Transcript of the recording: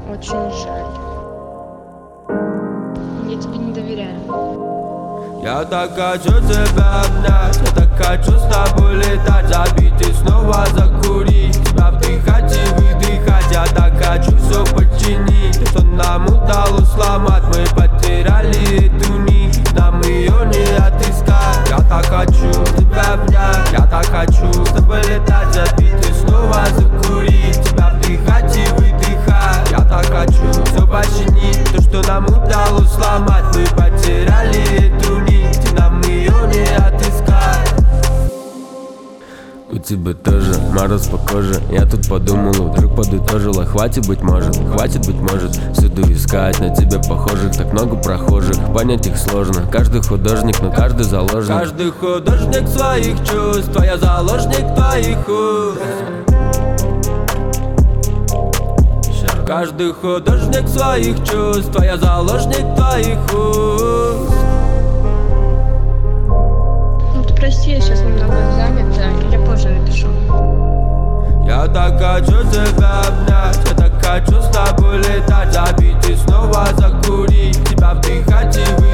Очень жаль. Я тебе не доверяю. Я так хочу тебя обнять, я так хочу с тобой летать, забить и снова закурить, тебя вдыхать и выдыхать. Я так хочу все починить, что нам удалось сломать. Мы потеряли эту нить, нам ее не отыскать. Я так хочу тебя обнять, я так хочу с тобой летать, забить и снова закурить, тебя вдыхать и выдыхать. Я так хочу все починить, то, что нам удалось сломать. Мы потеряли эту нить, нам ее не отыскать. У тебя тоже мороз по коже. Я тут подумала, вдруг подытожила. Хватит быть может, всюду искать на тебя похожих. Так много прохожих, понять их сложно. Каждый художник, но каждый заложник. Каждый художник своих чувств, а я заложник твоих уст. Каждый художник своих чувств, а я заложник твоих уст. Ну ты прости, я сейчас немного занята, я позже напишу. Я так хочу тебя обнять, я так хочу с тобой летать, забить и снова закурить, тебя вдыхать и выдыхать.